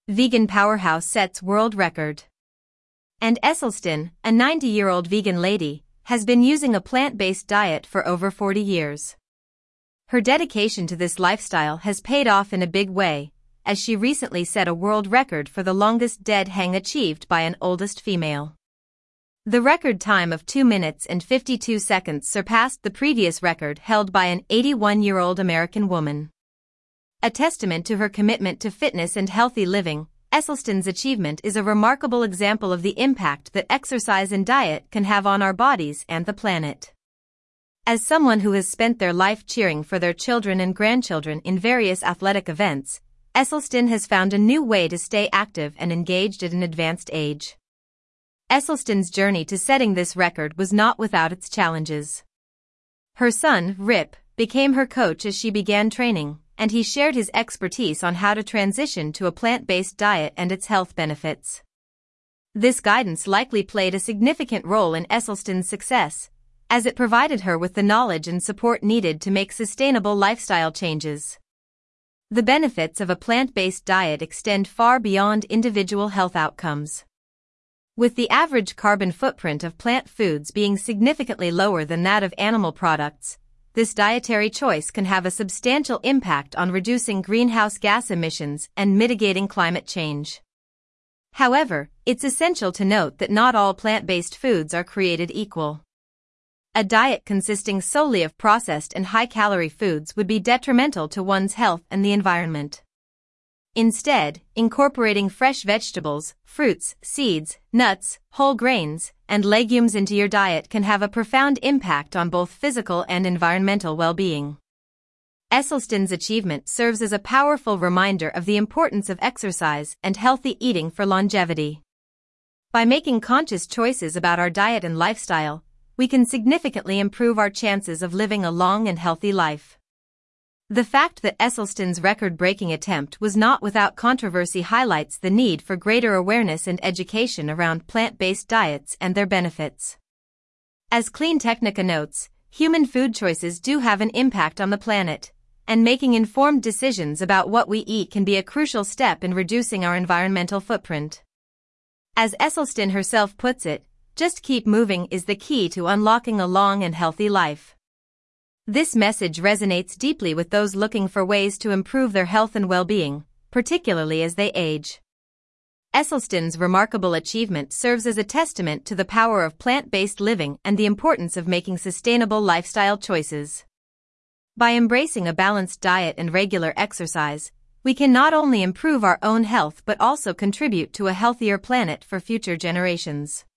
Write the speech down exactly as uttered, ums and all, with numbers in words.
Vegan powerhouse sets world record. And Esselstyn, a ninety-year-old vegan lady, has been using a plant-based diet for over forty years. Her dedication to this lifestyle has paid off in a big way, as she recently set a world record for the longest dead hang achieved by an oldest female. The record time of two minutes and fifty-two seconds surpassed the previous record held by an eighty-one-year-old American woman. A testament to her commitment to fitness and healthy living, Esselstyn's achievement is a remarkable example of the impact that exercise and diet can have on our bodies and the planet. As someone who has spent their life cheering for their children and grandchildren in various athletic events, Esselstyn has found a new way to stay active and engaged at an advanced age. Esselstyn's journey to setting this record was not without its challenges. Her son, Rip, became her coach as she began training, and he shared his expertise on how to transition to a plant-based diet and its health benefits. This guidance likely played a significant role in Esselstyn's success, as it provided her with the knowledge and support needed to make sustainable lifestyle changes. The benefits of a plant-based diet extend far beyond individual health outcomes. With the average carbon footprint of plant foods being significantly lower than that of animal products, this dietary choice can have a substantial impact on reducing greenhouse gas emissions and mitigating climate change. However, it's essential to note that not all plant-based foods are created equal. A diet consisting solely of processed and high-calorie foods would be detrimental to one's health and the environment. Instead, incorporating fresh vegetables, fruits, seeds, nuts, whole grains, and legumes into your diet can have a profound impact on both physical and environmental well-being. Esselstyn's achievement serves as a powerful reminder of the importance of exercise and healthy eating for longevity. By making conscious choices about our diet and lifestyle, we can significantly improve our chances of living a long and healthy life. The fact that Esselstyn's record-breaking attempt was not without controversy highlights the need for greater awareness and education around plant-based diets and their benefits. As Clean Technica notes, human food choices do have an impact on the planet, and making informed decisions about what we eat can be a crucial step in reducing our environmental footprint. As Esselstyn herself puts it, just keep moving is the key to unlocking a long and healthy life. This message resonates deeply with those looking for ways to improve their health and well-being, particularly as they age. Esselstyn's remarkable achievement serves as a testament to the power of plant-based living and the importance of making sustainable lifestyle choices. By embracing a balanced diet and regular exercise, we can not only improve our own health but also contribute to a healthier planet for future generations.